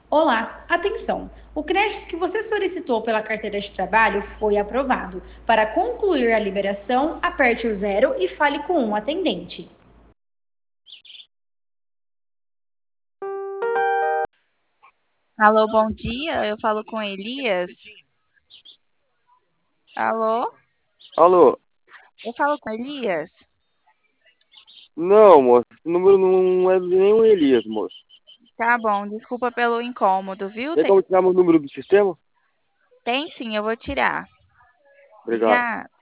Olá, atenção! O crédito que você solicitou pela carteira de trabalho foi aprovado. Para concluir a liberação, aperte o zero e fale com um atendente. Alô, bom dia. Eu falo com Elias. Alô? Alô? Eu falo com Elias. Não, moço. Esse número não é nem o Elias, moço. Tá bom, desculpa pelo incômodo, viu? Tem como tirar meu número do sistema? Tem sim, eu vou tirar. Obrigado. Obrigada.